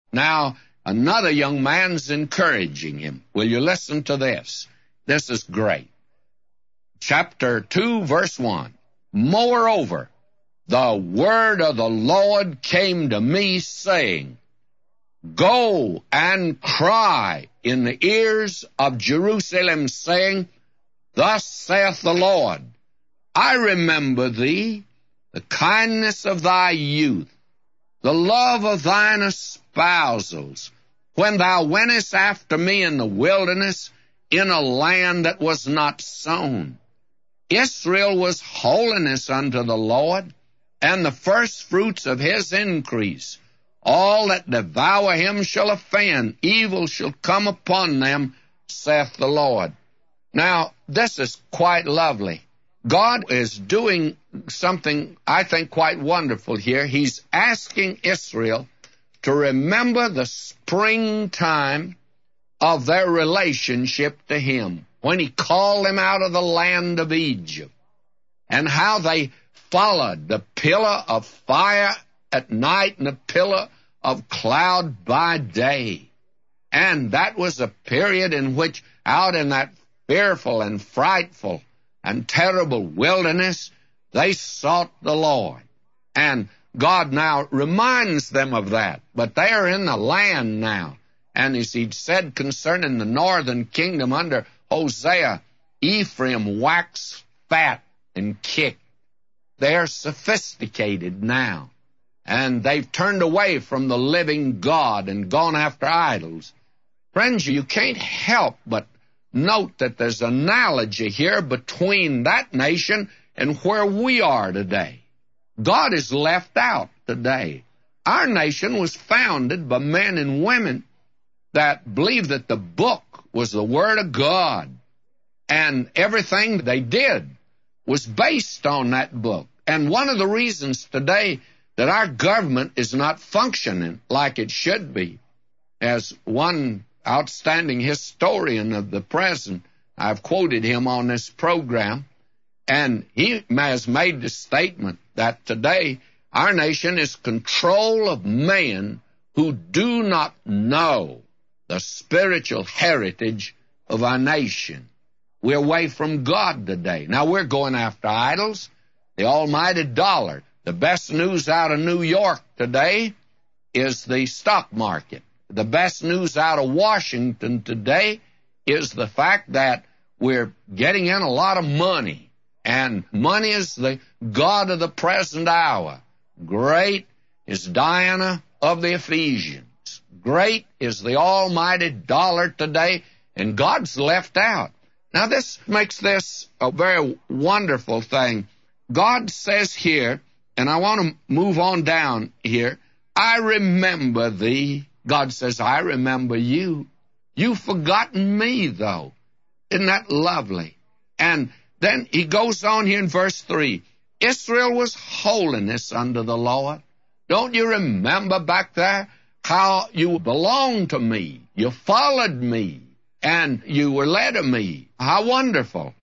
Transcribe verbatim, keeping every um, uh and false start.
Now, another young man's encouraging him. Will you listen to this? This is great. Chapter two, verse one. Moreover, the word of the Lord came to me, saying, Go and cry in the ears of Jerusalem, saying, Thus saith the Lord, I remember thee, the kindness of thy youth, the love of thine espousals, when thou wentest after me in the wilderness, in a land that was not sown. Israel was holiness unto the Lord, and the firstfruits of his increase. All that devour him shall offend, evil shall come upon them, saith the Lord. Now, this is quite lovely. God is doing something, I think, quite wonderful here. He's asking Israel to remember the springtime of their relationship to him, when he called them out of the land of Egypt, and how they followed the pillar of fire at night and the pillar of cloud by day. And that was a period in which, out in that fearful and frightful and terrible wilderness, they sought the Lord. And God now reminds them of that. But they are in the land now. And as he said concerning the northern kingdom under Hosea, Ephraim waxed fat and kicked. They're sophisticated now. And they've turned away from the living God and gone after idols. Friends, you can't help but note that there's an analogy here between that nation and where we are today. God is left out today. Our nation was founded by men and women that believed that the book was the Word of God, and everything they did was based on that book. And one of the reasons today that our government is not functioning like it should be, as one outstanding historian of the present, I've quoted him on this program, and he has made the statement that today our nation is control of men who do not know the spiritual heritage of our nation. We're away from God today. Now, we're going after idols, the almighty dollar. The best news out of New York today is the stock market. The best news out of Washington today is the fact that we're getting in a lot of money, and money is the god of the present hour. Great is Diana of the Ephesians. Great is the almighty dollar today, and God's left out. Now, this makes this a very wonderful thing. God says here, and I want to move on down here, I remember thee. God says, I remember you. You've forgotten me, though. Isn't that lovely? And then he goes on here in verse three. Israel was holiness unto the Lord. Don't you remember back there how you belonged to me? You followed me, and you were led of me. How wonderful.